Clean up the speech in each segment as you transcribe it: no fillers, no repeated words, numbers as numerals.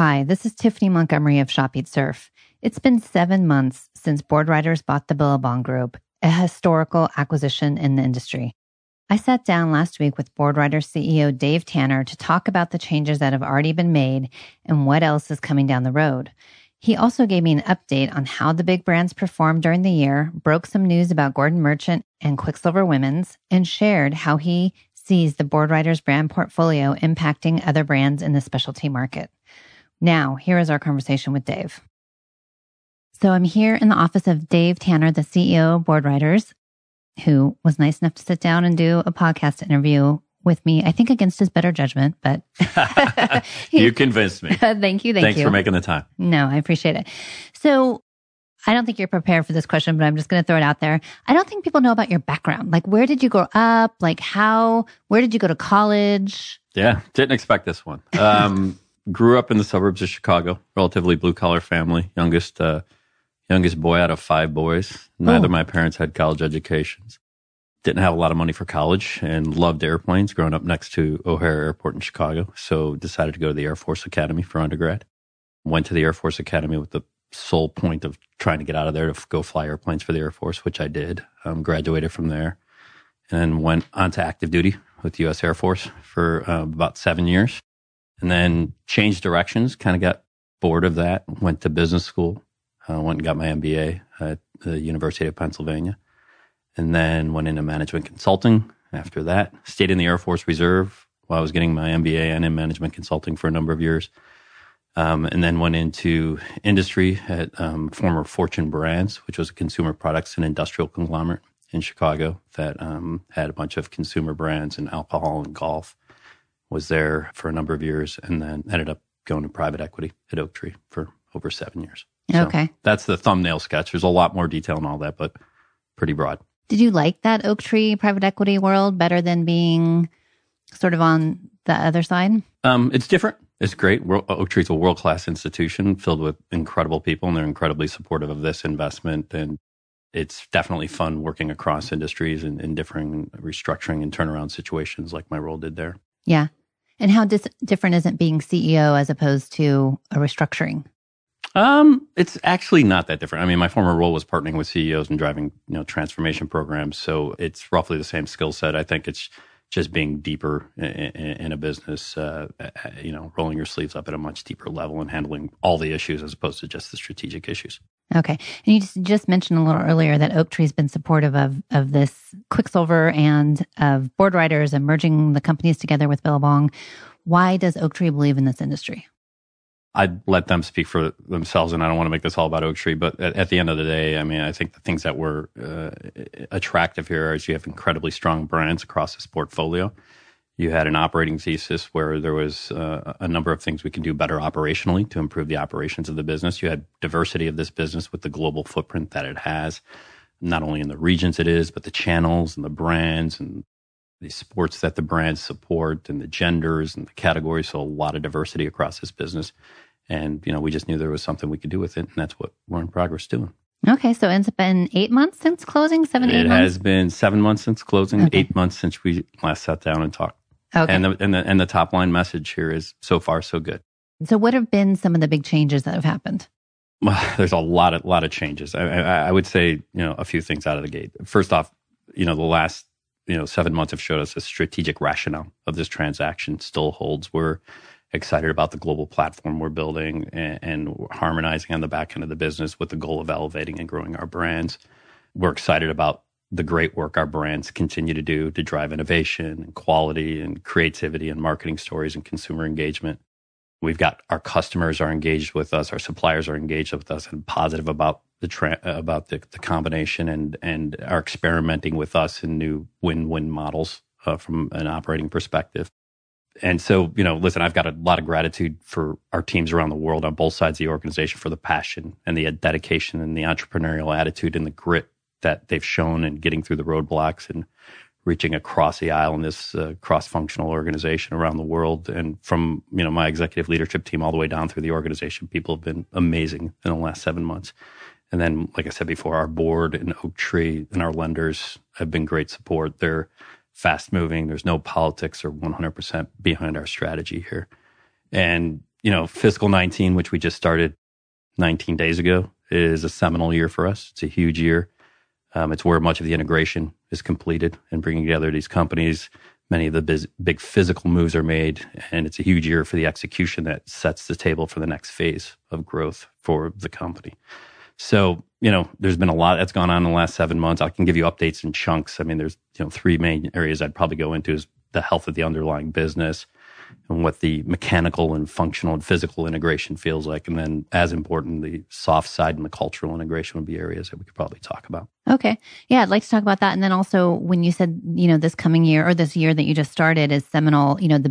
Hi, this is Tiffany Montgomery of Shop Eat Surf. It's been 7 months since Boardriders bought the Billabong Group, a historical acquisition in the industry. I sat down last week with Boardriders CEO Dave Tanner to talk about the changes that have already been made and what else is coming down the road. He also gave me an update on how the big brands performed during the year, broke some news about Gordon Merchant and Quiksilver Women's, and shared how he sees the Boardriders brand portfolio impacting other brands in the specialty market. Now, here is our conversation with Dave. So I'm here in the office of Dave Tanner, the CEO of Boardriders, who was nice enough to sit down and do a podcast interview with me, I think against his better judgment, but you convinced me. Thank you. Thanks for making the time. No, I appreciate it. So I don't think you're prepared for this question, but I'm just going to throw it out there. I don't think people know about your background. Like, where did you grow up? Like, where did you go to college? Yeah, didn't expect this one. Grew up in the suburbs of Chicago, relatively blue-collar family, youngest boy out of 5 boys. Neither of my parents had college educations. Didn't have a lot of money for college and loved airplanes growing up next to O'Hare Airport in Chicago. So decided to go to the Air Force Academy for undergrad. Went to the Air Force Academy with the sole point of trying to get out of there to go fly airplanes for the Air Force, which I did. Graduated from there and went on to active duty with the U.S. Air Force for about 7 years. And then changed directions, kind of got bored of that, went to business school, went and got my MBA at the University of Pennsylvania, and then went into management consulting after that. Stayed in the Air Force Reserve while I was getting my MBA and in management consulting for a number of years. And then went into industry at former Fortune Brands, which was a consumer products and industrial conglomerate in Chicago that had a bunch of consumer brands in alcohol and golf. Was there for a number of years and then ended up going to private equity at Oaktree for over 7 years. Okay. So that's the thumbnail sketch. There's a lot more detail and all that, but pretty broad. Did you like that Oaktree private equity world better than being sort of on the other side? It's different. It's great. Oaktree's a world-class institution filled with incredible people, and they're incredibly supportive of this investment. And it's definitely fun working across industries and in differing restructuring and turnaround situations like my role did there. Yeah. And how different is it being CEO as opposed to a restructuring? It's actually not that different. I mean, my former role was partnering with CEOs and driving, transformation programs. So it's roughly the same skill set. I think it's just being deeper in a business, rolling your sleeves up at a much deeper level and handling all the issues as opposed to just the strategic issues. Okay. And you just mentioned a little earlier that Oaktree's been supportive of this Quiksilver and of Boardriders and merging the companies together with Billabong. Why does Oaktree believe in this industry? I'd let them speak for themselves, and I don't want to make this all about Oaktree, but at the end of the day, I mean, I think the things that were attractive here is you have incredibly strong brands across this portfolio. You had an operating thesis where there was a number of things we can do better operationally to improve the operations of the business. You had diversity of this business with the global footprint that it has, not only in the regions it is, but the channels and the brands and the sports that the brands support and the genders and the categories. So a lot of diversity across this business. And, we just knew there was something we could do with it. And that's what we're in progress doing. Okay. So it's been 8 months since closing, 8 months? It has been 7 months since closing, okay. 8 months since we last sat down and talked. Okay. And the top line message here is so far, so good. So what have been some of the big changes that have happened? Well, there's a lot of changes. I would say, a few things out of the gate. First off, the last, 7 months have showed us a strategic rationale of this transaction still holds. We're excited about the global platform we're building and harmonizing on the back end of the business with the goal of elevating and growing our brands. We're excited about the great work our brands continue to do to drive innovation and quality and creativity and marketing stories and consumer engagement. We've got our customers are engaged with us, our suppliers are engaged with us and positive about the combination and are experimenting with us in new win-win models from an operating perspective. And so, listen, I've got a lot of gratitude for our teams around the world on both sides of the organization for the passion and the dedication and the entrepreneurial attitude and the grit that they've shown in getting through the roadblocks and reaching across the aisle in this cross-functional organization around the world. And from, my executive leadership team all the way down through the organization, people have been amazing in the last 7 months. And then, like I said before, our board and Oaktree and our lenders have been great support. They're fast moving. There's no politics or 100% behind our strategy here. And fiscal 19, which we just started 19 days ago, is a seminal year for us. It's a huge year. It's where much of the integration is completed and bringing together these companies. Many of the big physical moves are made, and it's a huge year for the execution that sets the table for the next phase of growth for the company. So, there's been a lot that's gone on in the last 7 months. I can give you updates in chunks. I mean, there's, three main areas I'd probably go into is the health of the underlying business and what the mechanical and functional and physical integration feels like. And then, as important, the soft side and the cultural integration would be areas that we could probably talk about. Okay. Yeah, I'd like to talk about that. And then also when you said, this coming year or this year that you just started is seminal, the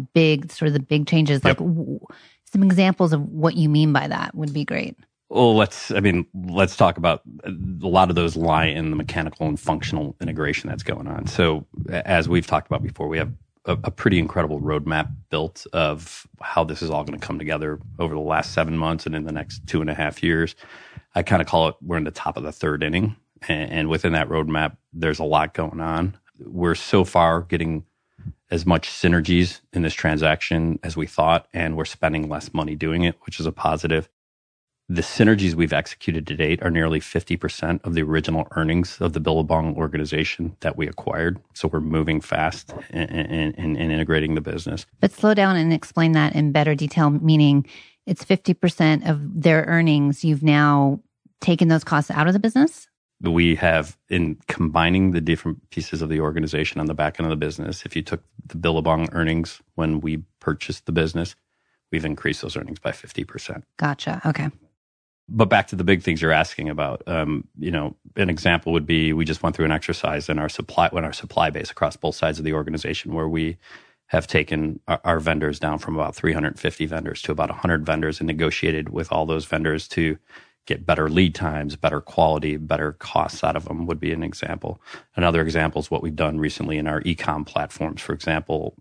big changes, Yep. Some examples of what you mean by that would be great. Well, let's talk about a lot of those lie in the mechanical and functional integration that's going on. So as we've talked about before, we have a pretty incredible roadmap built of how this is all going to come together over the last 7 months and in the next 2.5 years. I kind of call it, we're in the top of the third inning. And within that roadmap, there's a lot going on. We're so far getting as much synergies in this transaction as we thought, and we're spending less money doing it, which is a positive. The synergies we've executed to date are nearly 50% of the original earnings of the Billabong organization that we acquired. So we're moving fast in integrating the business. But slow down and explain that in better detail, meaning it's 50% of their earnings. You've now taken those costs out of the business? We have, in combining the different pieces of the organization on the back end of the business, if you took the Billabong earnings when we purchased the business, we've increased those earnings by 50%. Gotcha. Okay. But back to the big things you're asking about, an example would be we just went through an exercise in our supply base across both sides of the organization where we have taken our vendors down from about 350 vendors to about 100 vendors and negotiated with all those vendors to get better lead times, better quality, better costs out of them would be an example. Another example is what we've done recently in our e-com platforms. For example,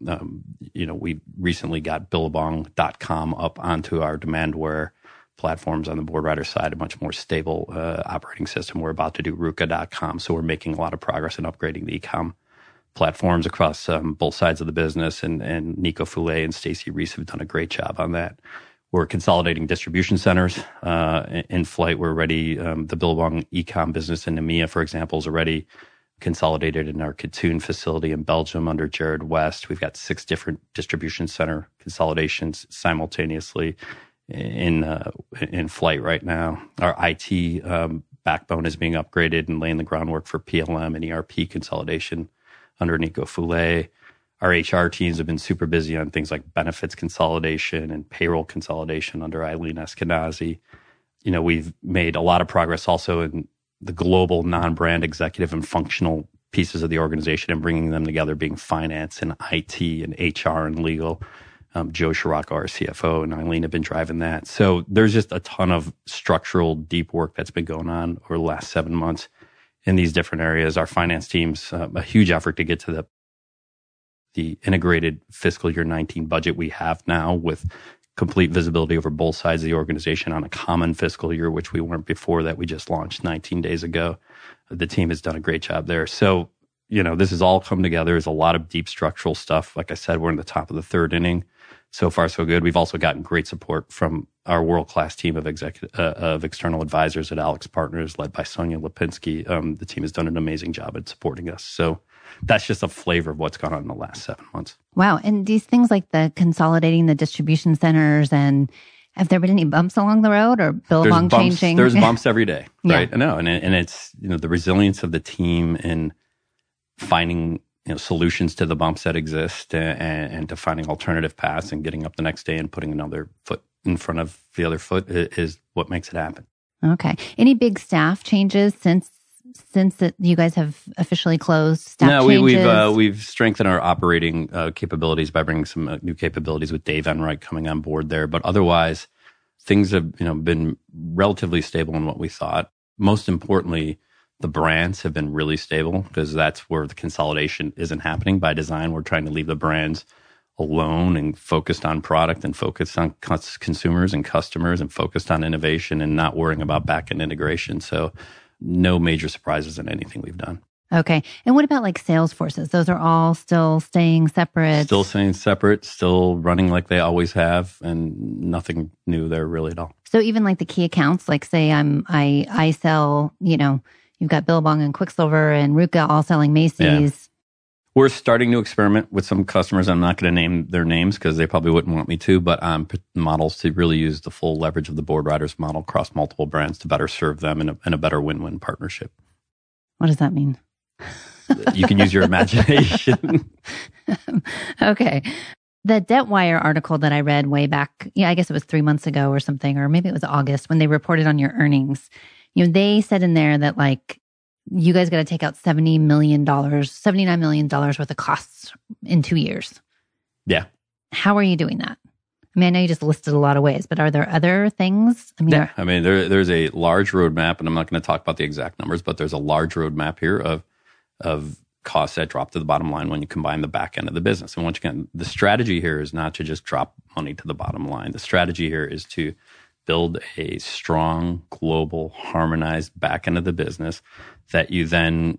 we recently got Billabong.com up onto our Demandware platforms on the Boardriders side, a much more stable operating system. We're about to do Ruka.com. So we're making a lot of progress in upgrading the e-com platforms across both sides of the business. And Nico Foulet and Stacy Reese have done a great job on that. We're consolidating distribution centers in flight. We're ready. The Billabong e-com business in EMEA, for example, is already consolidated in our Katoen facility in Belgium under Jared West. We've got 6 different distribution center consolidations simultaneously in flight right now. Our IT backbone is being upgraded and laying the groundwork for PLM and ERP consolidation under Nico Foulet. Our HR teams have been super busy on things like benefits consolidation and payroll consolidation under Eileen Eskenazi. We've made a lot of progress also in the global non-brand executive and functional pieces of the organization and bringing them together, being finance and IT and HR and legal. Joe Shirako, our CFO, and Eileen have been driving that. So there's just a ton of structural deep work that's been going on over the last 7 months in these different areas. Our finance team's a huge effort to get to the integrated fiscal year 19 budget we have now with complete visibility over both sides of the organization on a common fiscal year, which we weren't before that we just launched 19 days ago. The team has done a great job there. So, this has all come together. There's a lot of deep structural stuff. Like I said, we're in the top of the third inning. So far, so good. We've also gotten great support from our world-class team of external advisors at Alex Partners, led by Sonia Lipinski. The team has done an amazing job at supporting us. So that's just a flavor of what's gone on in the last 7 months. Wow. And these things like the consolidating the distribution centers, and have there been any bumps along the road or Billabong changing? There's bumps every day, right? Yeah. I know. And it's, the resilience of the team in finding solutions to the bumps that exist and to finding alternative paths and getting up the next day and putting another foot in front of the other foot is what makes it happen. Okay. Any big staff changes since you guys have officially closed? Staff changes? We've strengthened our operating capabilities by bringing some new capabilities with Dave Enright coming on board there. But otherwise, things have been relatively stable in what we thought. Most importantly, the brands have been really stable because that's where the consolidation isn't happening by design. We're trying to leave the brands alone and focused on product and focused on consumers and customers and focused on innovation and not worrying about back-end integration. So no major surprises in anything we've done. Okay. And what about like sales forces? Those are all still staying separate? Still staying separate, still running like they always have, and nothing new there really at all. So even like the key accounts, like say I sell, you've got Billabong and Quicksilver and Ruka all selling Macy's. Yeah. We're starting to experiment with some customers. I'm not going to name their names because they probably wouldn't want me to, but models to really use the full leverage of the Boardriders model across multiple brands to better serve them in a better win-win partnership. What does that mean? You can use your imagination. Okay. The DebtWire article that I read way back, I guess it was 3 months ago or something, or maybe it was August when they reported on your earnings. They said in there that like, you guys got to take out $79 million worth of costs in 2 years. Yeah. How are you doing that? I mean, I know you just listed a lot of ways, but are there other things? There's a large roadmap, and I'm not going to talk about the exact numbers, but there's a large roadmap here of costs that drop to the bottom line when you combine the back end of the business. And once again, the strategy here is not to just drop money to the bottom line. The strategy here is to build a strong, global, harmonized back end of the business that you then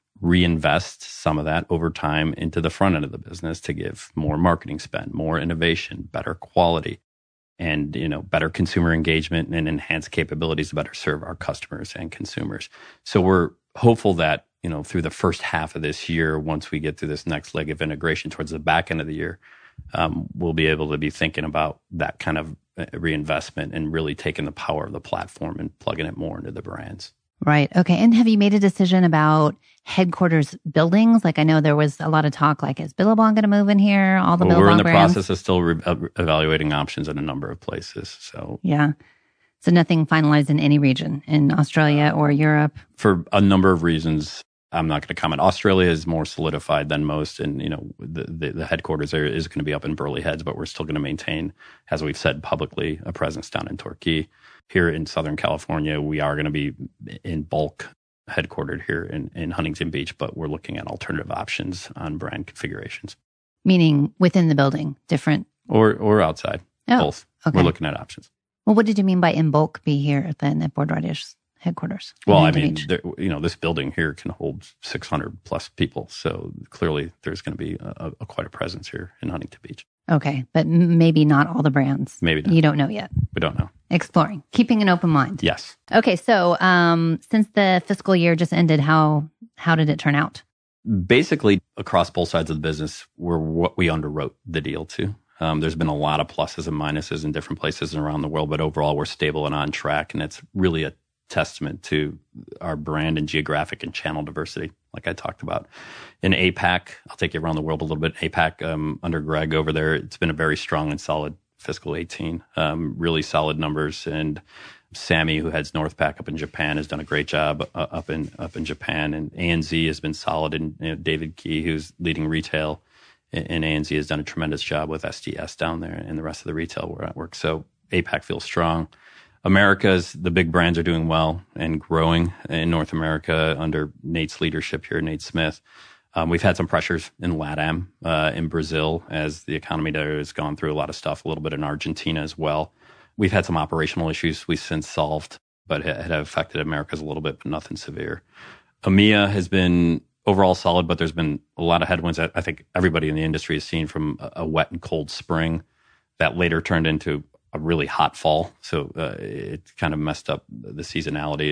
reinvest some of that over time into the front end of the business to give more marketing spend, more innovation, better quality, and better consumer engagement and enhanced capabilities to better serve our customers and consumers. So we're hopeful that through the first half of this year, once we get through this next leg of integration towards the back end of the year, we'll be able to be thinking about that kind of reinvestment and really taking the power of the platform and plugging it more into the brands. Right. Okay. And have you made a decision about headquarters buildings? Like I know there was a lot of talk, like is Billabong going to move in here? All the Billabong we're in the brands? process of still evaluating options in a number of places. So yeah. So nothing finalized in any region in Australia or Europe? For a number of reasons. I'm not going to comment. Australia is more solidified than most, and the headquarters there is going to be up in Burleigh Heads, but we're still going to maintain, as we've said publicly, a presence down in Torquay. Here in Southern California, we are going to be in bulk headquartered here in Huntington Beach, but we're looking at alternative options on brand configurations. Meaning within the building, different? Or outside, both. Okay. We're looking at options. Well, what did you mean by in bulk be here then at Boardriders headquarters? Well, I mean, this building here can hold 600 plus people. So clearly there's going to be quite a presence here in Huntington Beach. Okay. But maybe not all the brands. Maybe not. You don't know yet. We don't know. Exploring, keeping an open mind. Yes. Okay. So since the fiscal year just ended, how did it turn out? Basically, across both sides of the business, we're what we underwrote the deal to. There's been a lot of pluses and minuses in different places around the world, but overall we're stable and on track. And it's really a testament to our brand and geographic and channel diversity, like I talked about. In APAC, I'll take you around the world a little bit. APAC, under Greg over there, it's been a very strong and solid fiscal 18. Really solid numbers. And Sammy, who heads NorthPac up in Japan, has done a great job up in Japan. And ANZ has been solid. And David Key, who's leading retail in ANZ, has done a tremendous job with SDS down there and the rest of the retail network. So APAC feels strong. Americas, the big brands are doing well and growing in North America under Nate's leadership here, Nate Smith. We've had some pressures in LATAM, in Brazil, as the economy there has gone through a lot of stuff, a little bit in Argentina as well. We've had some operational issues we've since solved, but it had affected Americas a little bit, but nothing severe. EMEA has been overall solid, but there's been a lot of headwinds that I think everybody in the industry has seen, from a wet and cold spring that later turned into a really hot fall. So it kind of messed up the seasonality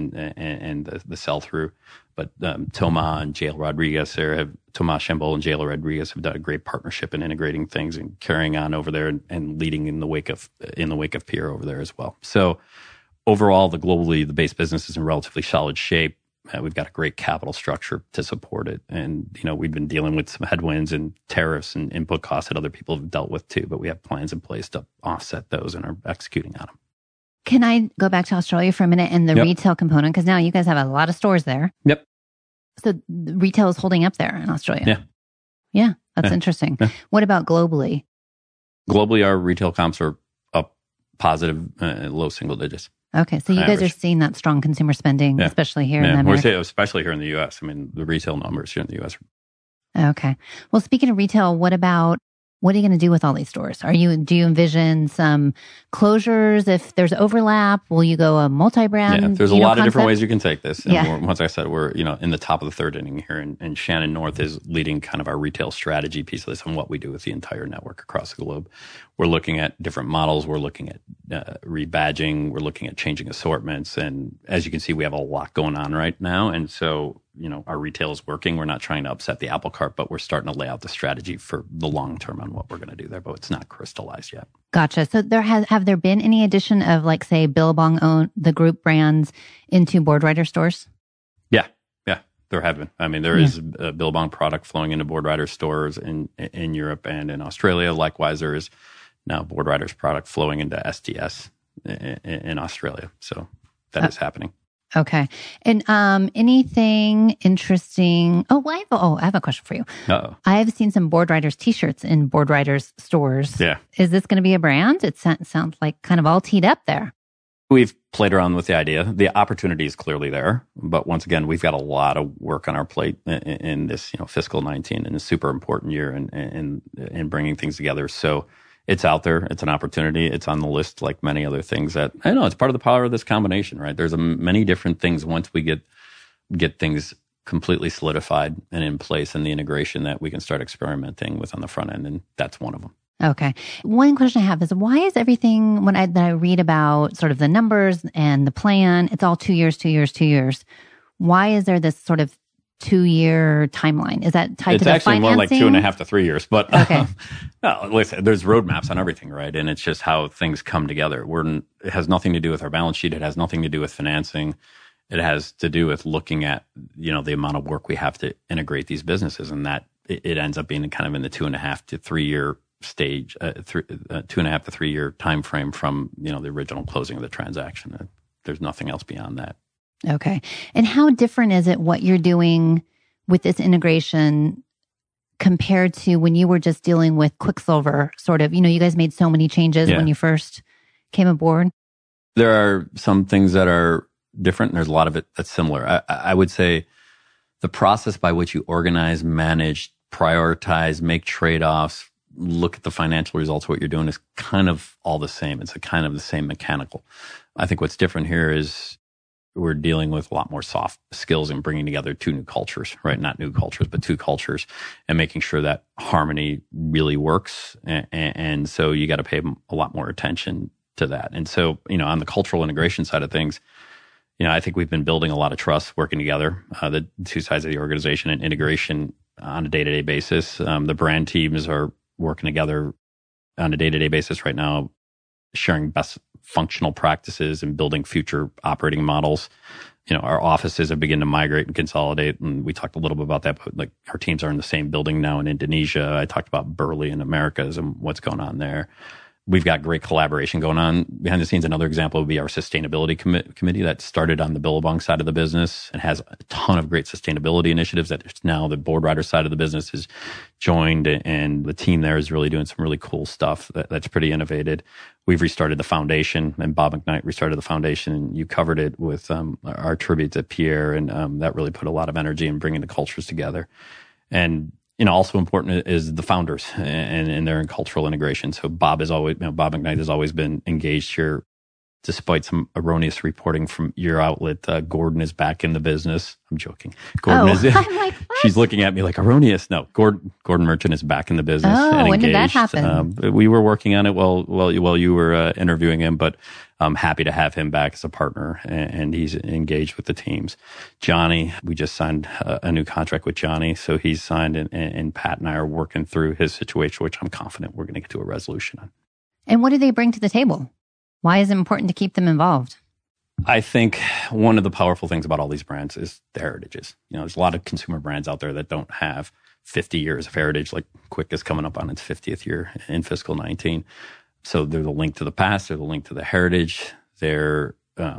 and the sell-through. But Thomas and JL Rodriguez there Thomas Chambol and JL Rodriguez have done a great partnership in integrating things and carrying on over there and leading in the wake of Pierre over there as well. So overall, the base business is in relatively solid shape. We've got a great capital structure to support it. And, we've been dealing with some headwinds and tariffs and input costs that other people have dealt with too, but we have plans in place to offset those and are executing on them. Can I go back to Australia for a minute and the retail component? Because now you guys have a lot of stores there. Yep. So retail is holding up there in Australia. Yeah. Yeah. That's interesting. Yeah. What about globally? Globally, our retail comps are up positive, low single digits. Okay, so you guys are seeing that strong consumer spending, especially here in America. Especially here in the U.S. I mean, the retail numbers here in the U.S. Okay. Well, speaking of retail, what about What are you going to do with all these stores? Do you envision some closures if there's overlap? Will you go a multi-brand? Yeah, there's a lot of different concept? ways you can take this. And Yeah. once I said we're in the top of the third inning here, and Shannon North is leading kind of our retail strategy piece of this and what we do with the entire network across the globe. We're looking at different models. We're looking at rebadging. We're looking at changing assortments. And as you can see, we have a lot going on right now. And so, our retail is working. We're not trying to upset the apple cart, but we're starting to lay out the strategy for the long term on what we're going to do there. But it's not crystallized yet. Gotcha. So have there been any addition of, like, say, Billabong own the group brands into Boardwriter stores? Yeah, there have been. I mean, there is a Billabong product flowing into Boardwriter stores in Europe and in Australia. Likewise, there is now Boardwriter's product flowing into SDS in Australia. So that is happening. Okay. And anything interesting? I have a question for you. Uh-oh. I have seen some Boardwriters t-shirts in Boardwriters stores. Yeah. Is this going to be a brand? It sounds like kind of all teed up there. We've played around with the idea. The opportunity is clearly there. But once again, we've got a lot of work on our plate in this fiscal 19 and a super important year in bringing things together. So it's out there. It's an opportunity. It's on the list like many other things that, I know, it's part of the power of this combination, right? There's many different things once we get things completely solidified and in place and the integration that we can start experimenting with on the front end. And that's one of them. Okay. One question I have is, why is everything, that I read about sort of the numbers and the plan, it's all 2 years, 2 years, 2 years. Why is there this sort of 2-year timeline? Is that tied to the financing? It's actually more like 2.5 to 3 years. But okay. No, listen, there's roadmaps on everything, right? And it's just how things come together. It has nothing to do with our balance sheet. It has nothing to do with financing. It has to do with looking at, the amount of work we have to integrate these businesses, and that it ends up being kind of in the 2.5 to 3 year stage, 2.5 to 3 year time frame from the original closing of the transaction. There's nothing else beyond that. Okay. And how different is it what you're doing with this integration compared to when you were just dealing with Quicksilver? Sort of, you guys made so many changes when you first came aboard. There are some things that are different, and there's a lot of it that's similar. I would say the process by which you organize, manage, prioritize, make trade-offs, look at the financial results of what you're doing is kind of all the same. It's kind of the same mechanical. I think what's different here is we're dealing with a lot more soft skills and bringing together two new cultures, right? Not new cultures, but two cultures, and making sure that harmony really works. And so you got to pay a lot more attention to that. And so, on the cultural integration side of things, I think we've been building a lot of trust working together, the two sides of the organization, and integration on a day-to-day basis. The brand teams are working together on a day-to-day basis right now, sharing best functional practices and building future operating models. Our offices have begun to migrate and consolidate, and we talked a little bit about that, but like our teams are in the same building now in Indonesia. I talked about Burley in Americas and what's going on there. We've got great collaboration going on behind the scenes. Another example would be our sustainability committee that started on the Billabong side of the business and has a ton of great sustainability initiatives that now the Boardwriter side of the business has joined, and the team there is really doing some really cool stuff that's pretty innovative. We've restarted the foundation, and Bob McKnight restarted the foundation, and you covered it with our tribute to Pierre, and that really put a lot of energy in bringing the cultures together. And also important is the founders and their cultural integration. So Bob McKnight has always been engaged here, despite some erroneous reporting from your outlet. Gordon is back in the business. I'm joking. Gordon is. I'm like, what? She's looking at me like erroneous. No, Gordon Merchant is back in the business. Oh, and when did that engaged. happen? We were working on it while you were interviewing him, but I'm happy to have him back as a partner, and he's engaged with the teams. Johnny, we just signed a new contract with Johnny, so he's signed, and Pat and I are working through his situation, which I'm confident we're going to get to a resolution on. And what do they bring to the table? Why is it important to keep them involved? I think one of the powerful things about all these brands is the heritages. There's a lot of consumer brands out there that don't have 50 years of heritage, like Quick is coming up on its 50th year in fiscal 19. So they're the link to the past, they're the link to the heritage. They're,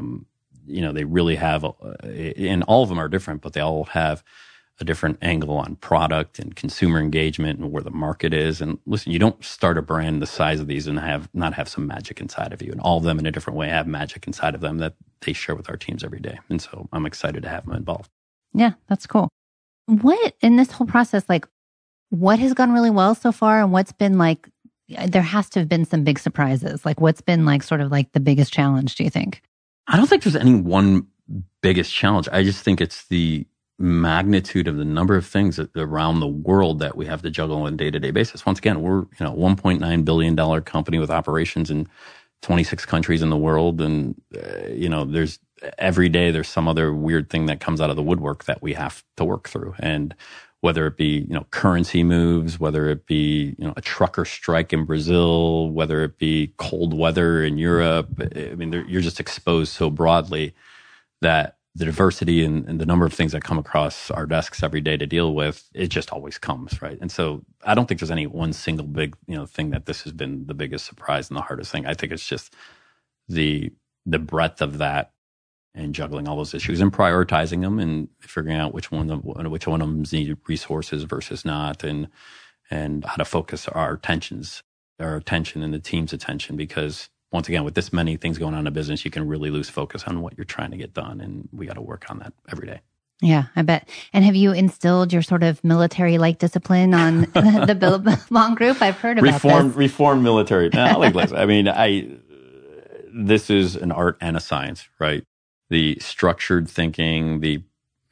they really have, and all of them are different, but they all have a different angle on product and consumer engagement and where the market is. And listen, you don't start a brand the size of these and not have some magic inside of you. And all of them in a different way have magic inside of them that they share with our teams every day. And so I'm excited to have them involved. Yeah, that's cool. What, in this whole process, what has gone really well so far, and what's been like, there has to have been some big surprises. Like what's been like sort of like the biggest challenge, do you think? I don't think there's any one biggest challenge. I just think it's the magnitude of the number of things around the world that we have to juggle on a day-to-day basis. Once again, we're $1.9 billion company with operations in 26 countries in the world. And, there's every day there's some other weird thing that comes out of the woodwork that we have to work through. And whether it be, currency moves, whether it be, a trucker strike in Brazil, whether it be cold weather in Europe, I mean, you're just exposed so broadly that the diversity and the number of things that come across our desks every day to deal with, it just always comes, right? And so I don't think there's any one single big, thing that this has been the biggest surprise and the hardest thing. I think it's just the breadth of that and juggling all those issues and prioritizing them and figuring out which one of them need resources versus not, and how to focus our attention and the team's attention, because once again, with this many things going on in a business, you can really lose focus on what you're trying to get done. And we got to work on that every day. Yeah, I bet. And have you instilled your sort of military-like discipline on the Billabong Group? I've heard about this. Reformed military. No, I mean, this is an art and a science, right? The structured thinking, the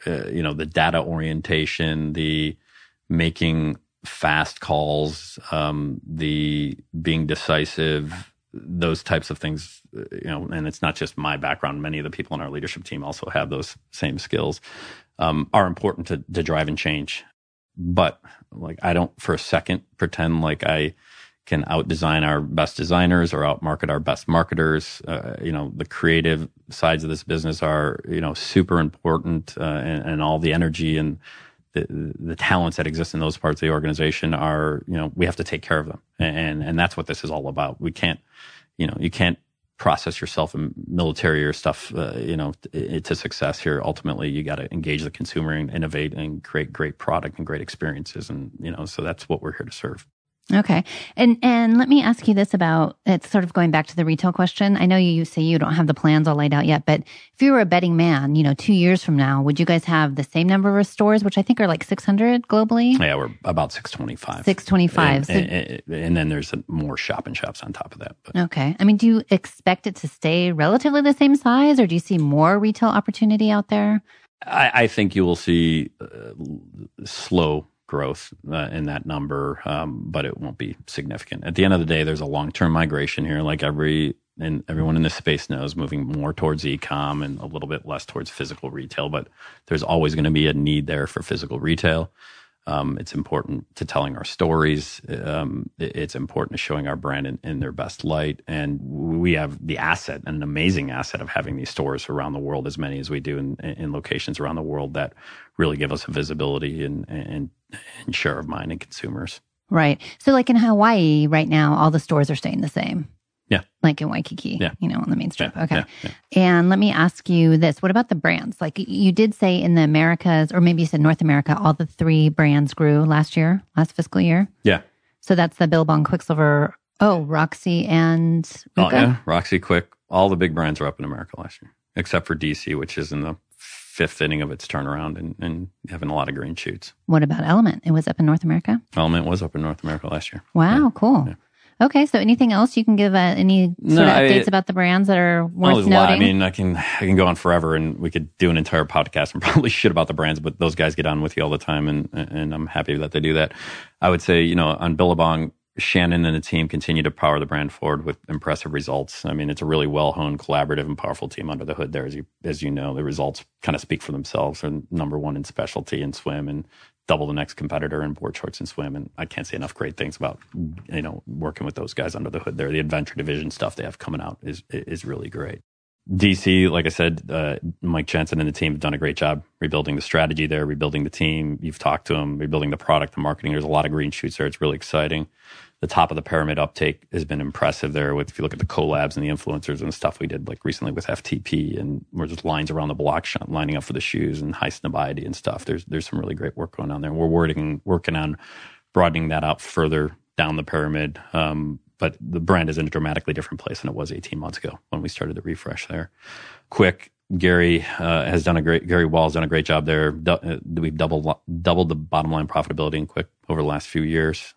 data orientation, the making fast calls, the being decisive, those types of things, and it's not just my background. Many of the people on our leadership team also have those same skills, are important to drive and change. But like, I don't for a second pretend like I can out-design our best designers or out-market our best marketers. The creative sides of this business are, super important, and all the energy and the talents that exist in those parts of the organization are, we have to take care of them. And that's what this is all about. We can't, you can't process yourself in military or stuff, to success here. Ultimately, you got to engage the consumer and innovate and create great product and great experiences. And, so that's what we're here to serve. Okay. And let me ask you this about, it's sort of going back to the retail question. I know you say you don't have the plans all laid out yet, but if you were a betting man, 2 years from now, would you guys have the same number of stores, which I think are like 600 globally? Yeah, we're about 625. 625. And then there's more shop-in-shops on top of that. But. Okay. I mean, do you expect it to stay relatively the same size, or do you see more retail opportunity out there? I think you will see slow growth in that number, but it won't be significant. At the end of the day, there's a long-term migration here, like everyone in this space knows, moving more towards e-com and a little bit less towards physical retail, but there's always going to be a need there for physical retail. It's important to telling our stories. It's important to showing our brand in their best light. And we have the asset, an amazing asset of having these stores around the world, as many as we do in locations around the world that really give us a visibility and share of mind in consumers. Right. So like in Hawaii right now, all the stores are staying the same. Yeah. Like in Waikiki, on the main strip. Yeah, okay. Yeah. And let me ask you this. What about the brands? Like you did say in the Americas, or maybe you said North America, all the 3 brands grew last fiscal year? Yeah. So that's the Billabong, Quiksilver, Roxy, and Ruka? Oh, yeah. Roxy, Quick, all the big brands are up in America last year, except for DC, which is in the 5th inning of its turnaround and having a lot of green shoots. What about Element? It was up in North America? Element was up in North America last year. Wow, cool. Yeah. Okay, so anything else you can give any sort of updates about the brands that are worth noting? I mean, I can go on forever, and we could do an entire podcast and probably shit about the brands, but those guys get on with you all the time, and I'm happy that they do that. I would say, on Billabong, Shannon and the team continue to power the brand forward with impressive results. I mean, it's a really well-honed, collaborative, and powerful team under the hood there. As you know, the results kind of speak for themselves. They're number one in specialty and swim, and double the next competitor in board shorts and swim. And I can't say enough great things about, working with those guys under the hood there. The adventure division stuff they have coming out is really great. DC, like I said, Mike Jensen and the team have done a great job rebuilding the strategy there, rebuilding the team. You've talked to them, rebuilding the product, the marketing. There's a lot of green shoots there. It's really exciting. The top of the pyramid uptake has been impressive there. If you look at the collabs and the influencers and the stuff we did, like recently with FTP, and we're just lines around the block lining up for the shoes and high snobiety and stuff. There's some really great work going on there. And we're working on broadening that out further down the pyramid. But the brand is in a dramatically different place than it was 18 months ago when we started the refresh there. Quick, Gary Wall has done a great job there. We've doubled the bottom line profitability in Quick over the last few years.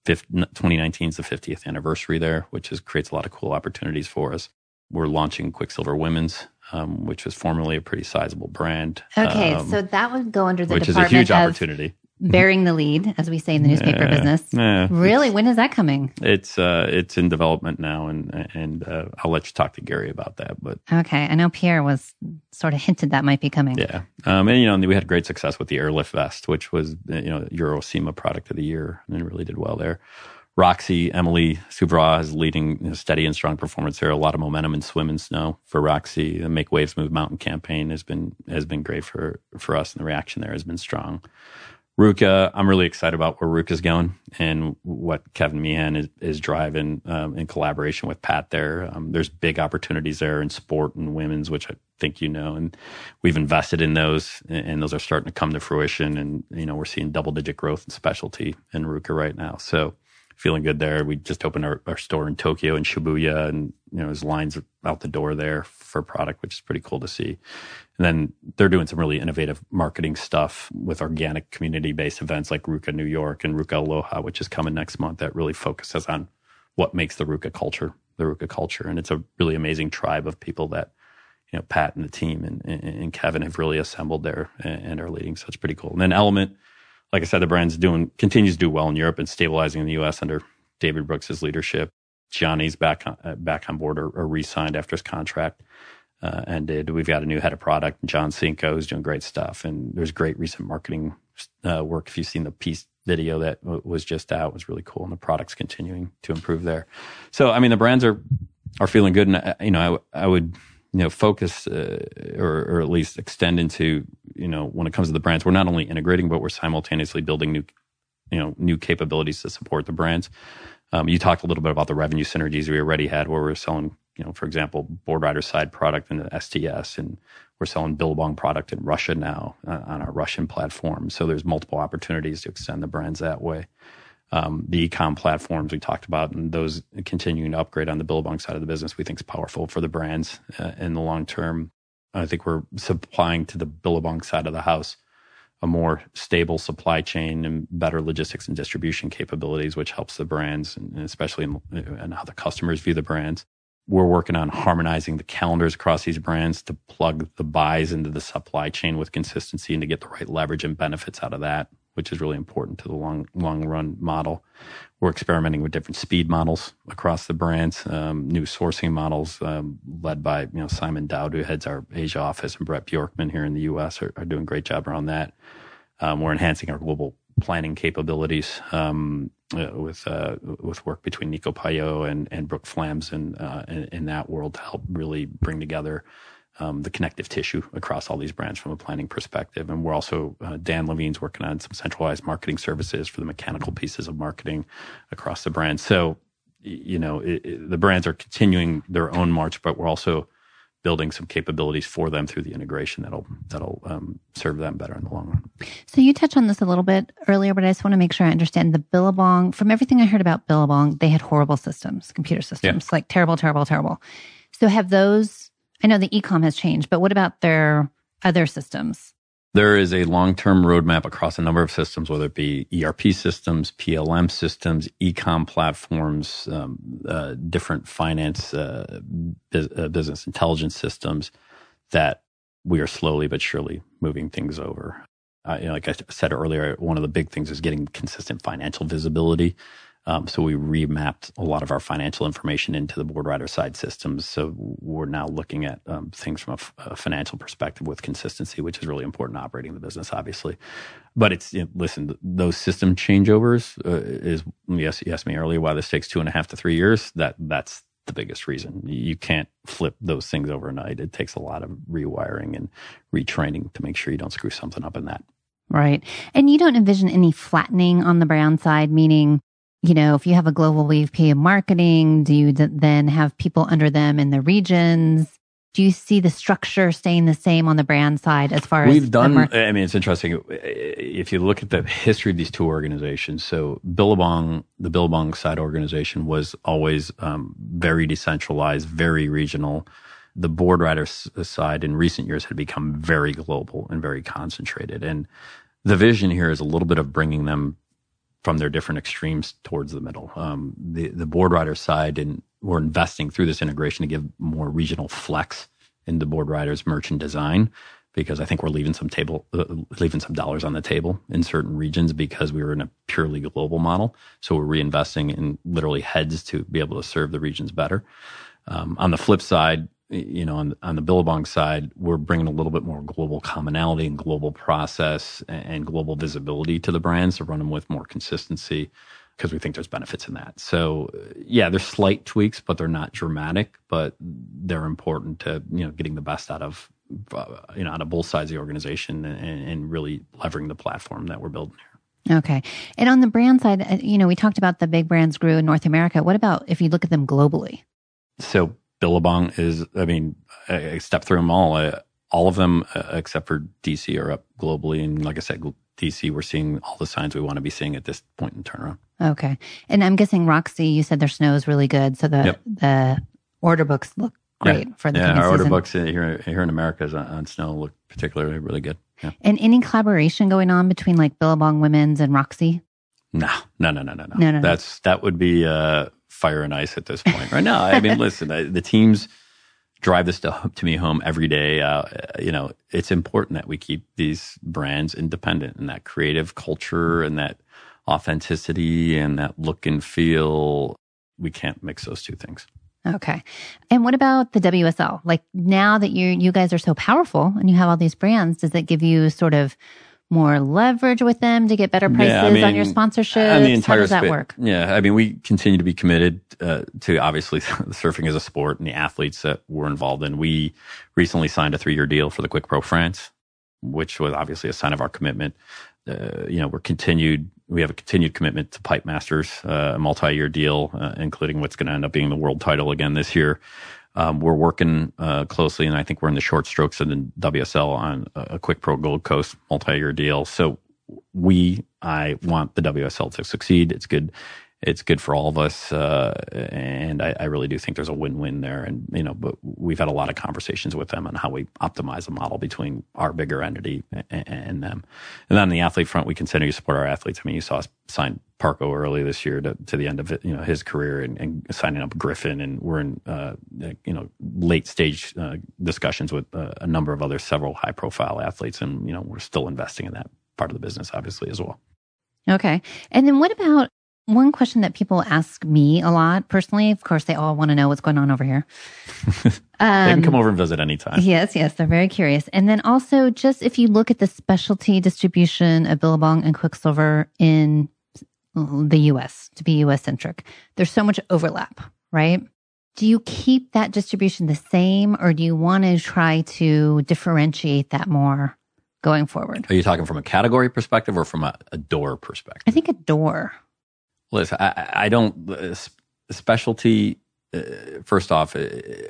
2019 is the 50th anniversary there, which creates a lot of cool opportunities for us. We're launching Quicksilver Women's, which was formerly a pretty sizable brand. Okay, so that would go under the which department is a huge of opportunity. bearing the lead, as we say in the newspaper business. Really? When is that coming? It's in development now, and I'll let you talk to Gary about that. But okay, I know Pierre was sort of hinted that might be coming. Yeah, and we had great success with the Airlift vest, which was Eurosema product of the year, and really did well there. Roxy, Emily Souvra is leading steady and strong performance there. A lot of momentum in swim and snow for Roxy. The Make Waves Move Mountain campaign has been great for us, and the reaction there has been strong. RVCA, I'm really excited about where RVCA's going and what Kevin Meehan is driving in collaboration with Pat there. There's big opportunities there in sport and women's, which I think and we've invested in those, and those are starting to come to fruition. And, we're seeing double-digit growth in specialty in RVCA right now. So feeling good there. We just opened our store in Tokyo and Shibuya, and, there's lines out the door there for product, which is pretty cool to see. And then they're doing some really innovative marketing stuff with organic community-based events like RVCA New York and RVCA Aloha, which is coming next month, that really focuses on what makes the RVCA culture. And it's a really amazing tribe of people that, Pat and the team and Kevin have really assembled there and are leading. So it's pretty cool. And then Element, like I said, the brand's continues to do well in Europe and stabilizing in the U.S. under David Brooks' leadership. Gianni's back on board or re-signed after his contract ended. We've got a new head of product, John Cinco, who's doing great stuff. And there's great recent marketing work. If you've seen the piece video that was just out, it was really cool. And the product's continuing to improve there. So, the brands are feeling good. And, I would, focus or at least extend into, when it comes to the brands, we're not only integrating, but we're simultaneously building new capabilities to support the brands. You talked a little bit about the revenue synergies we already had, where we're selling, for example, Boardriders side product in the STS, and we're selling Billabong product in Russia now on our Russian platform. So there's multiple opportunities to extend the brands that way. The e-com platforms we talked about, and those continuing to upgrade on the Billabong side of the business, we think is powerful for the brands in the long term. I think we're supplying to the Billabong side of the house a more stable supply chain and better logistics and distribution capabilities, which helps the brands, and especially in how the customers view the brands. We're working on harmonizing the calendars across these brands to plug the buys into the supply chain with consistency and to get the right leverage and benefits out of that, which is really important to the long run model. We're experimenting with different speed models across the brands, new sourcing models led by Simon Dowd, who heads our Asia office, and Brett Bjorkman here in the U.S. are doing a great job around that. We're enhancing our global planning capabilities with work between Nico Payot and Brooke Flams in that world to help really bring together the connective tissue across all these brands from a planning perspective. And we're also, Dan Levine's working on some centralized marketing services for the mechanical pieces of marketing across the brand. So, the brands are continuing their own march, but we're also building some capabilities for them through the integration that'll serve them better in the long run. So you touched on this a little bit earlier, but I just want to make sure I understand the Billabong. From everything I heard about Billabong, they had horrible systems, computer systems, like terrible. So have those, I know the e-com has changed, but what about their other systems? There is a long-term roadmap across a number of systems, whether it be ERP systems, PLM systems, e-com platforms, different finance, business intelligence systems, that we are slowly but surely moving things over. Like I said earlier, one of the big things is getting consistent financial visibility. So we remapped a lot of our financial information into the Boardriders side systems. So we're now looking at things from a financial perspective with consistency, which is really important to operating the business, obviously. But it's, listen, those system changeovers is, yes, you asked me earlier why this takes 2.5 to 3 years. That's the biggest reason. You can't flip those things overnight. It takes a lot of rewiring and retraining to make sure you don't screw something up in that. Right. And you don't envision any flattening on the brand side, meaning, if you have a global VP of marketing, do you then have people under them in the regions? Do you see the structure staying the same on the brand side as far as we've done? It's interesting. If you look at the history of these two organizations, so Billabong, the Billabong side organization was always very decentralized, very regional. The Boardriders side in recent years had become very global and very concentrated. And the vision here is a little bit of bringing them from their different extremes towards the middle. The Boardriders side, and we're investing through this integration to give more regional flex in the Boardriders merchant design, because I think we're leaving some dollars on the table in certain regions because we were in a purely global model. So we're reinvesting in literally heads to be able to serve the regions better. On the flip side, on the Billabong side, we're bringing a little bit more global commonality and global process and global visibility to the brands to run them with more consistency, because we think there's benefits in that. So yeah, there's slight tweaks, but they're not dramatic, but they're important to, getting the best out of both sides of the organization and really leveraging the platform that we're building here. Okay. And on the brand side, we talked about the big brands grew in North America. What about if you look at them globally? So Billabong is, I stepped through them all. All of them, except for DC, are up globally. And like I said, DC, we're seeing all the signs we want to be seeing at this point in turnaround. Okay. And I'm guessing Roxy, you said their snow is really good. So the order books look great for the our order season. books here in America on snow look particularly really good. Yeah. And any collaboration going on between like Billabong Women's and Roxy? No. That would be fire and ice at this point right now. I mean, listen, the teams drive this to me home every day. It's important that we keep these brands independent, and that creative culture and that authenticity and that look and feel. We can't mix those two things. Okay. And what about the WSL? Like, now that you guys are so powerful and you have all these brands, does that give you sort of more leverage with them to get better prices on your sponsorships? How does that work? Yeah, we continue to be committed to, obviously, surfing as a sport and the athletes that we're involved in. We recently signed a 3-year deal for the Quick Pro France, which was obviously a sign of our commitment. We have a continued commitment to Pipe Masters, a multi-year deal, including what's going to end up being the world title again this year. We're working closely, and I think we're in the short strokes of the WSL on a Quick Pro Gold Coast multi-year deal. So I want the WSL to succeed. It's good. It's good for all of us, and I really do think there's a win-win there. And but we've had a lot of conversations with them on how we optimize the model between our bigger entity and them. And then on the athlete front, we continue to support our athletes. You saw us sign Parco early this year to the end of his career, and signing up Griffin, and we're in late stage discussions with a number of several high profile athletes, and we're still investing in that part of the business, obviously, as well. Okay, and then what about one question that people ask me a lot personally? Of course, they all want to know what's going on over here. They can come over and visit anytime. Yes, they're very curious. And then also, just if you look at the specialty distribution of Billabong and Quiksilver in the U.S., to be U.S.-centric, there's so much overlap, right? Do you keep that distribution the same, or do you want to try to differentiate that more going forward? Are you talking from a category perspective or from a door perspective? I think a door. Listen, I don't specialty. First off,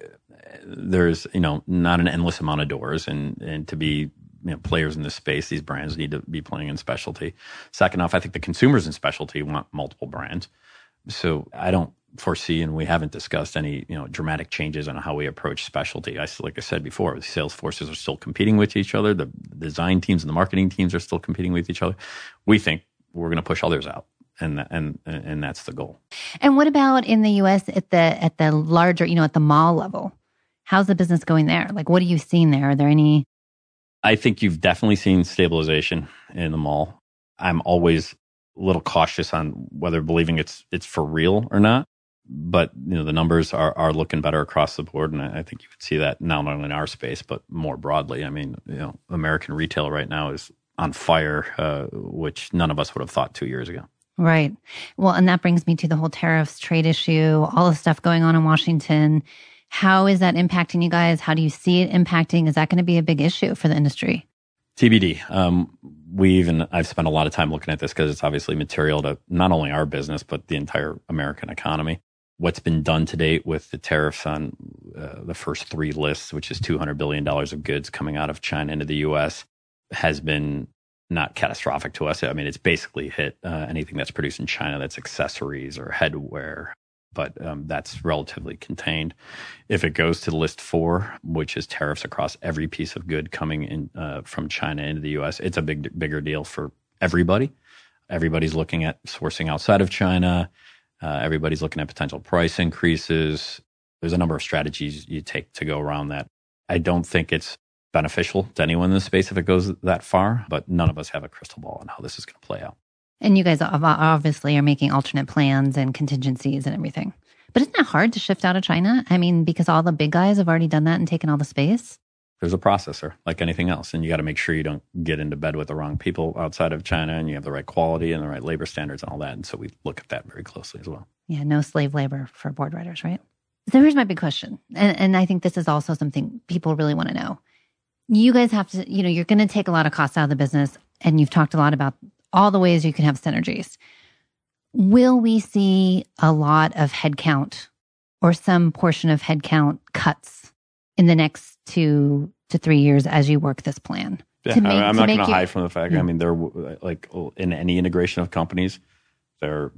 there's not an endless amount of doors, and to be players in this space, these brands need to be playing in specialty. Second off, I think the consumers in specialty want multiple brands, so I don't foresee, and we haven't discussed any dramatic changes on how we approach specialty. Like I said before, the sales forces are still competing with each other. The design teams and the marketing teams are still competing with each other. We think we're going to push others out. And that's the goal. And what about in the U.S. at the larger, at the mall level? How's the business going there? Like, what are you seeing there? Are there any? I think you've definitely seen stabilization in the mall. I'm always a little cautious on whether believing it's for real or not. But the numbers are looking better across the board, and I think you would see that not only in our space but more broadly. American retail right now is on fire, which none of us would have thought 2 years ago. Right. Well, and that brings me to the whole tariffs, trade issue, all the stuff going on in Washington. How is that impacting you guys? How do you see it impacting? Is that going to be a big issue for the industry? TBD. I've spent a lot of time looking at this because it's obviously material to not only our business, but the entire American economy. What's been done to date with the tariffs on the first 3 lists, which is $200 billion of goods coming out of China into the U.S., has been not catastrophic to us. It's basically hit anything that's produced in China that's accessories or headwear, but that's relatively contained. If it goes to list 4, which is tariffs across every piece of good coming in from China into the U.S., it's a bigger deal for everybody. Everybody's looking at sourcing outside of China. Everybody's looking at potential price increases. There's a number of strategies you take to go around that. I don't think it's beneficial to anyone in the space if it goes that far, but none of us have a crystal ball on how this is going to play out. And you guys obviously are making alternate plans and contingencies and everything. But isn't it hard to shift out of China? I mean, because all the big guys have already done that and taken all the space. There's a processor like anything else, and you got to make sure you don't get into bed with the wrong people outside of China, and you have the right quality and the right labor standards and all that. And so we look at that very closely as well. Yeah, no slave labor for Boardriders, right? So here's my big question, and I think this is also something people really want to know. You guys have to, you're going to take a lot of costs out of the business, and you've talked a lot about all the ways you can have synergies. Will we see a lot of headcount or some portion of headcount cuts in the next 2 to 3 years as you work this plan? Yeah, I'm not going to hide from the fact. I mean, there, like in any integration of companies, there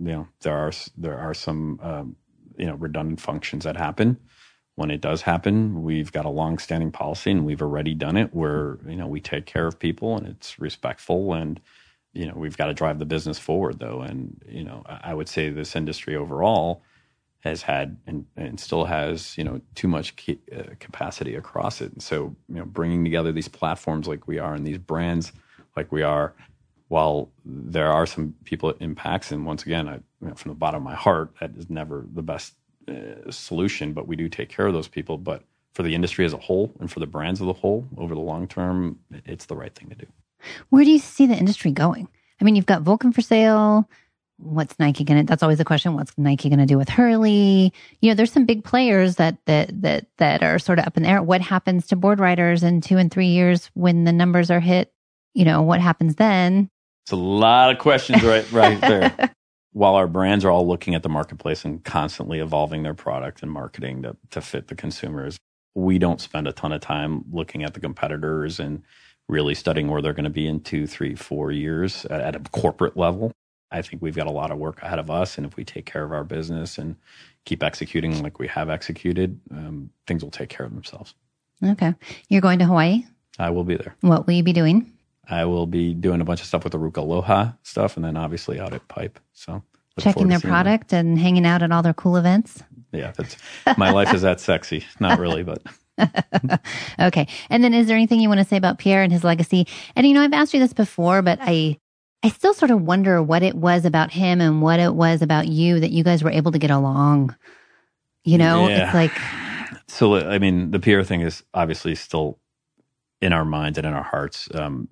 are some redundant functions that happen. When it does happen, we've got a long-standing policy, and we've already done it where we take care of people, and it's respectful, and we've got to drive the business forward, though. And I would say this industry overall has had and still has too much capacity across it. And so bringing together these platforms like we are and these brands like we are, while there are some people it impacts, and once again, from the bottom of my heart, that is never the best solution, but we do take care of those people. But for the industry as a whole and for the brands as a whole, over the long term, it's the right thing to do. Where do you see the industry going? I mean, you've got Vulcan for sale. What's Nike going to, that's always the question. What's Nike going to do with Hurley? There's some big players that are sort of up in the air. What happens to Boardriders in 2 and 3 years when the numbers are hit? What happens then? It's a lot of questions right there. While our brands are all looking at the marketplace and constantly evolving their product and marketing to fit the consumers, we don't spend a ton of time looking at the competitors and really studying where they're going to be in 2, 3, 4 years at a corporate level. I think we've got a lot of work ahead of us. And if we take care of our business and keep executing like we have executed, things will take care of themselves. Okay. You're going to Hawaii? I will be there. What will you be doing? I will be doing a bunch of stuff with the Ruka Aloha stuff, and then obviously out at Pipe. So checking their product and hanging out at all their cool events. Yeah, that's my life is that sexy. Not really, but. Okay. And then is there anything you want to say about Pierre and his legacy? And I've asked you this before, but I still sort of wonder what it was about him and what it was about you that you guys were able to get along. Yeah. It's like. So, I mean, the Pierre thing is obviously still in our minds and in our hearts.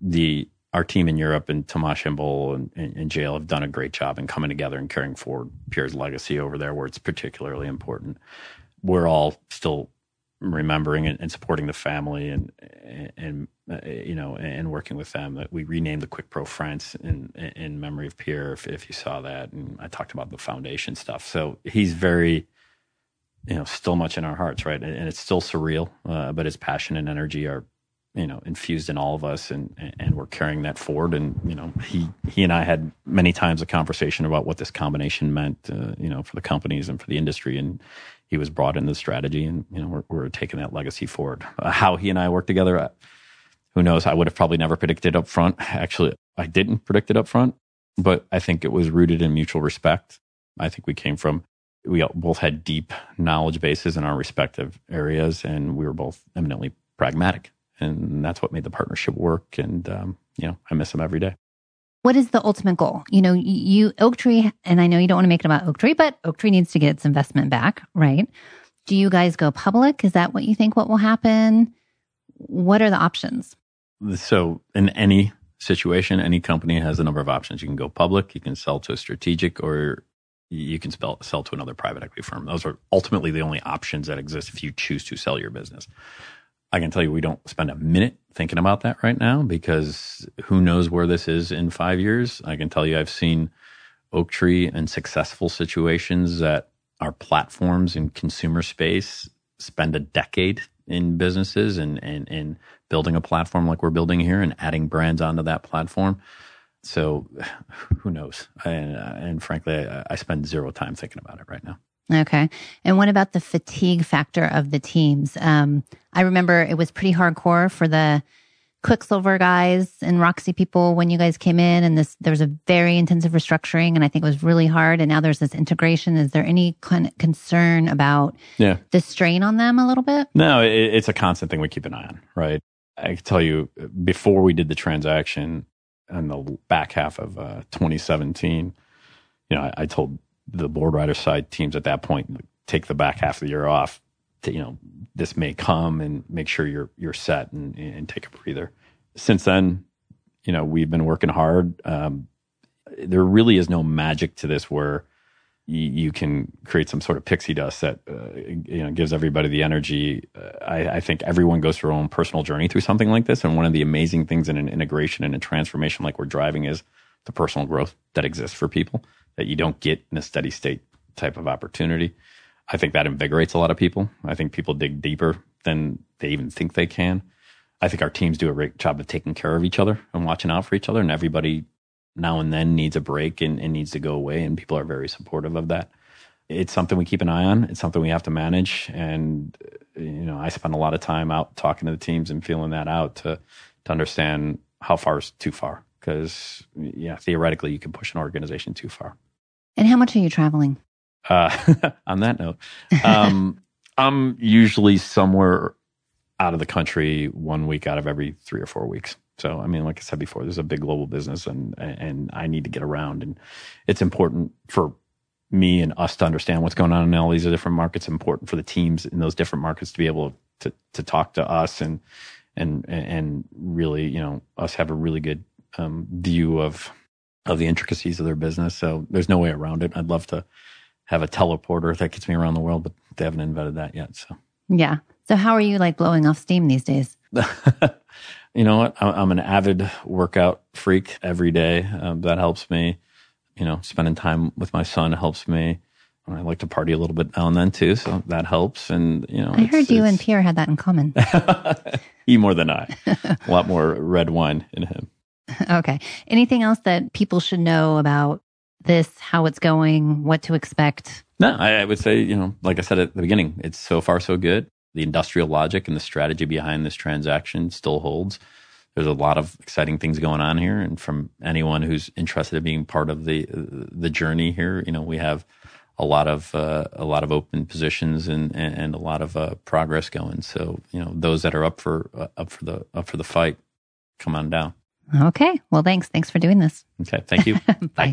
Our team in Europe and Tomas Himbol and JL have done a great job in coming together and carrying forward Pierre's legacy over there where it's particularly important. We're all still remembering and supporting the family and working with them. That we renamed the Quick Pro France in memory of Pierre, if you saw that. And I talked about the foundation stuff. So he's very, still much in our hearts, right? And it's still surreal, but his passion and energy are, infused in all of us, and we're carrying that forward. And he and I had many times a conversation about what this combination meant, for the companies and for the industry. And he was brought into the strategy, and we're taking that legacy forward. How he and I work together, who knows? I would have probably never predicted up front. Actually, I didn't predict it up front, but I think it was rooted in mutual respect. I think we both had deep knowledge bases in our respective areas, and we were both eminently pragmatic. And that's what made the partnership work. And, I miss him every day. What is the ultimate goal? You Oaktree, and I know you don't want to make it about Oaktree, but Oaktree needs to get its investment back, right? Do you guys go public? Is that what you think what will happen? What are the options? So in any situation, any company has a number of options. You can go public, you can sell to a strategic, or you can sell to another private equity firm. Those are ultimately the only options that exist if you choose to sell your business. I can tell you we don't spend a minute thinking about that right now because who knows where this is in 5 years. I can tell you I've seen Oaktree in successful situations that are platforms in consumer space spend a decade in businesses and building a platform like we're building here and adding brands onto that platform. So who knows? And frankly, I spend zero time thinking about it right now. Okay. And what about the fatigue factor of the teams? I remember it was pretty hardcore for the Quicksilver guys and Roxy people when you guys came in, and there was a very intensive restructuring, and I think it was really hard. And now there's this integration. Is there any kind of concern about the strain on them a little bit? No, it's a constant thing we keep an eye on, right? I can tell you, before we did the transaction in the back half of 2017, I told the BoardRider side teams at that point, take the back half of the year off. This may come, and make sure you're set and take a breather. Since then, we've been working hard. There really is no magic to this where you can create some sort of pixie dust that gives everybody the energy. I think everyone goes through their own personal journey through something like this, and one of the amazing things in an integration and a transformation like we're driving is the personal growth that exists for people that you don't get in a steady state type of opportunity. I think that invigorates a lot of people. I think people dig deeper than they even think they can. I think our teams do a great job of taking care of each other and watching out for each other, and everybody now and then needs a break and needs to go away, and people are very supportive of that. It's something we keep an eye on. It's something we have to manage, and I spend a lot of time out talking to the teams and feeling that out to understand how far is too far, because theoretically you can push an organization too far. And how much are you traveling? On that note, I'm usually somewhere out of the country 1 week out of every 3 or 4 weeks. So, like I said before, there's a big global business, and I need to get around. And it's important for me and us to understand what's going on in all these different markets. It's important for the teams in those different markets to be able to talk to us and really, us have a really good view of the intricacies of their business. So there's no way around it. I'd love to have a teleporter that gets me around the world, but they haven't invented that yet. So yeah. So how are you blowing off steam these days? You know what? I'm an avid workout freak every day. That helps me. Spending time with my son helps me. I like to party a little bit now and then too, so that helps. And I heard you and Pierre had that in common. He more than I. A lot more red wine in him. Okay. Anything else that people should know about this, how it's going, what to expect? No, I would say, like I said at the beginning, it's so far so good. The industrial logic and the strategy behind this transaction still holds. There's a lot of exciting things going on here. And from anyone who's interested in being part of the journey here, we have a lot of open positions and a lot of progress going. So, those that are up for the fight, come on down. Okay. Well, thanks. Thanks for doing this. Okay. Thank you. Bye.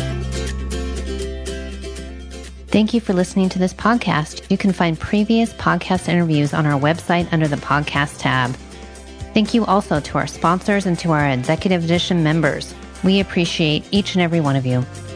Thank you for listening to this podcast. You can find previous podcast interviews on our website under the podcast tab. Thank you also to our sponsors and to our Executive Edition members. We appreciate each and every one of you.